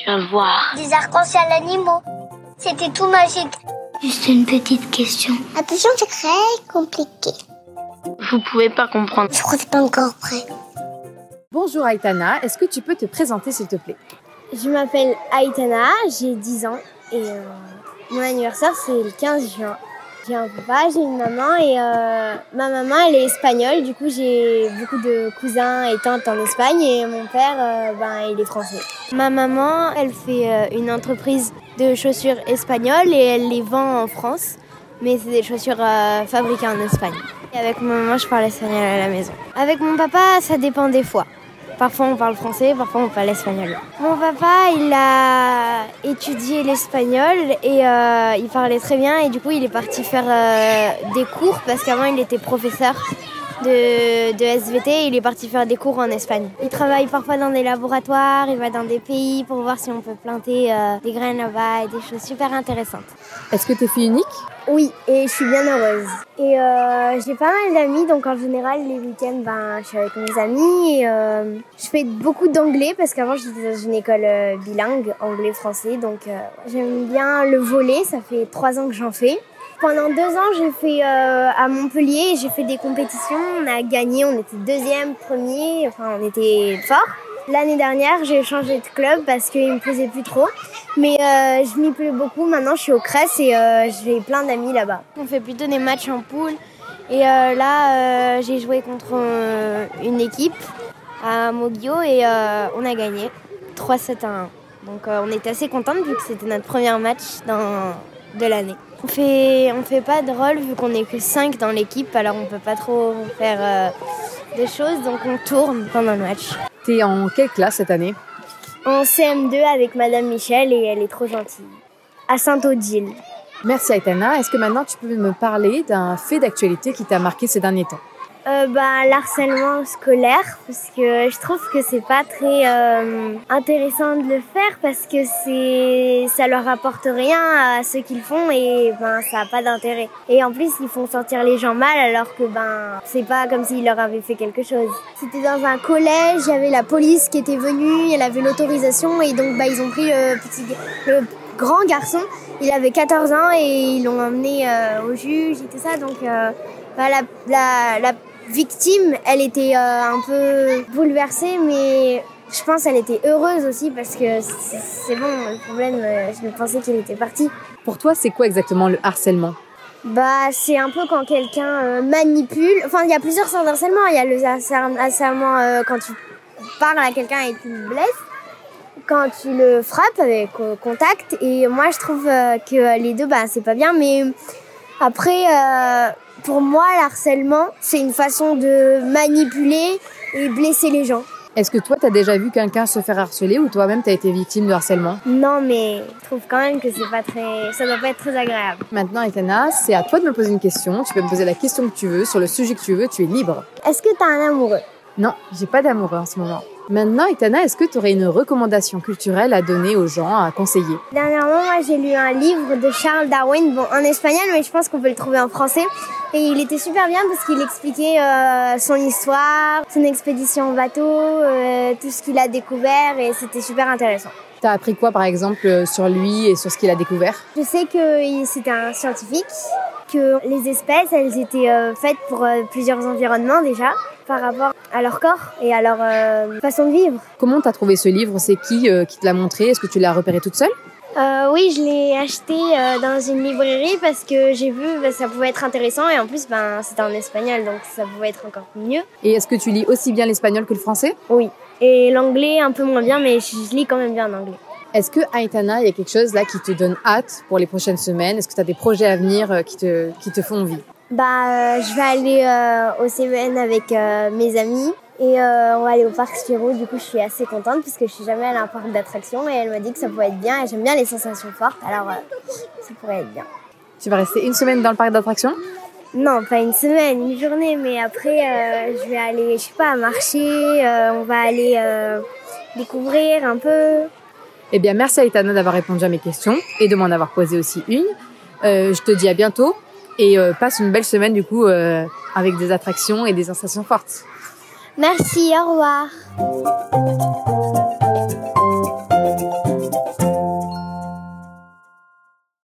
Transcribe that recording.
Tu vas voir. Des arcs-en-ciel animaux. C'était tout magique. Juste une petite question. Attention, c'est très compliqué. Vous pouvez pas comprendre. Je crois que c'est pas encore prêt. Bonjour Aitana, est-ce que tu peux te présenter s'il te plaît? Je m'appelle Aitana, j'ai 10 ans et mon anniversaire c'est le 15 juin. J'ai un papa, j'ai une maman et ma maman elle est espagnole, du coup j'ai beaucoup de cousins et tantes en Espagne et mon père il est français. Ma maman elle fait une entreprise de chaussures espagnoles et elle les vend en France, mais c'est des chaussures fabriquées en Espagne. Et avec ma maman je parle espagnol à la maison. Avec mon papa ça dépend des fois. Parfois on parle français, parfois on parle espagnol. Mon papa, il a étudié l'espagnol et il parlait très bien et du coup il est parti faire des cours parce qu'avant il était professeur de SVT et il est parti faire des cours en Espagne. Il travaille parfois dans des laboratoires, il va dans des pays pour voir si on peut planter des graines là-bas et des choses super intéressantes. Est-ce que tu es fille unique? Oui, et je suis bien heureuse. Et j'ai pas mal d'amis, donc en général, les week-ends, je suis avec mes amis. Et je fais beaucoup d'anglais, parce qu'avant, j'étais dans une école bilingue, anglais-français. Donc j'aime bien le volley, ça fait 3 ans que j'en fais. Pendant 2 ans, j'ai fait à Montpellier, j'ai fait des compétitions. On a gagné, on était 2e, 1er, on était forts. L'année dernière, j'ai changé de club parce qu'il me plaisait plus trop. Mais je m'y plais beaucoup. Maintenant, je suis au Cress et j'ai plein d'amis là-bas. On fait plutôt des matchs en poule. Et là, j'ai joué contre une équipe à Moguio et on a gagné 3-7 à 1. Donc on était assez contentes vu que c'était notre premier match de l'année. On fait pas de rôle vu qu'on n'est que 5 dans l'équipe, alors on peut pas trop faire des choses, donc on tourne pendant le match. T'es en quelle classe cette année? En CM2 avec Madame Michel et elle est trop gentille. À Saint-Odile. Merci Aitana. Est-ce que maintenant tu peux me parler d'un fait d'actualité qui t'a marqué ces derniers temps? L'harcèlement scolaire, parce que je trouve que c'est pas très intéressant de le faire parce que ça leur apporte rien à ceux qui le font et ça a pas d'intérêt. Et en plus ils font sentir les gens mal alors que c'est pas comme s'ils leur avaient fait quelque chose. C'était dans un collège, il y avait la police qui était venue, elle avait l'autorisation et donc ils ont pris le grand garçon, il avait 14 ans et ils l'ont emmené au juge et tout ça, donc la victime, elle était un peu bouleversée, mais je pense qu'elle était heureuse aussi parce que c'est bon, le problème, je pensais qu'il était parti. Pour toi, c'est quoi exactement le harcèlement? C'est un peu quand quelqu'un manipule. Enfin, il y a plusieurs sortes d'harcèlement. Il y a le harcèlement quand tu parles à quelqu'un et tu le blesses, quand tu le frappes avec contact. Et moi, je trouve que les deux, c'est pas bien. Mais après, pour moi, l'harcèlement, c'est une façon de manipuler et blesser les gens. Est-ce que toi, t'as déjà vu quelqu'un se faire harceler ou toi-même, t'as été victime de harcèlement? Non, mais je trouve quand même que ça doit pas être très agréable. Maintenant, Aitana, c'est à toi de me poser une question. Tu peux me poser la question que tu veux, sur le sujet que tu veux, tu es libre. Est-ce que t'as un amoureux? Non, j'ai pas d'amoureux en ce moment. Maintenant, Aitana, est-ce que tu aurais une recommandation culturelle à donner aux gens, à conseiller? Dernièrement, moi, j'ai lu un livre de Charles Darwin, en espagnol, mais je pense qu'on peut le trouver en français. Et il était super bien parce qu'il expliquait son histoire, son expédition en bateau, tout ce qu'il a découvert et c'était super intéressant. T'as appris quoi, par exemple, sur lui et sur ce qu'il a découvert? Je sais que c'était un scientifique, que les espèces, elles étaient faites pour plusieurs environnements déjà, par rapport à leur corps et à leur façon de vivre. Comment t'as trouvé ce livre? C'est qui te l'a montré? Est-ce que tu l'as repéré toute seule? Oui, je l'ai acheté dans une librairie parce que j'ai vu ça pouvait être intéressant et en plus c'était en espagnol donc ça pouvait être encore mieux. Et est-ce que tu lis aussi bien l'espagnol que le français? Oui, et l'anglais un peu moins bien mais je lis quand même bien en anglais. Est-ce que Aitana, il y a quelque chose là qui te donne hâte pour les prochaines semaines? Est-ce que tu as des projets à venir qui te font envie? Je vais aller au Cévennes avec mes amis. Et on va aller au parc Spirou, du coup je suis assez contente parce que je suis jamais allée à un parc d'attractions et elle m'a dit que ça pouvait être bien et j'aime bien les sensations fortes, alors ça pourrait être bien. Tu vas rester une semaine dans le parc d'attractions? Non, pas une semaine, une journée, mais après je vais aller, marcher, on va aller découvrir un peu. Eh bien merci Aitana d'avoir répondu à mes questions et de m'en avoir posé aussi une. Je te dis à bientôt et passe une belle semaine du coup avec des attractions et des sensations fortes. Merci, au revoir.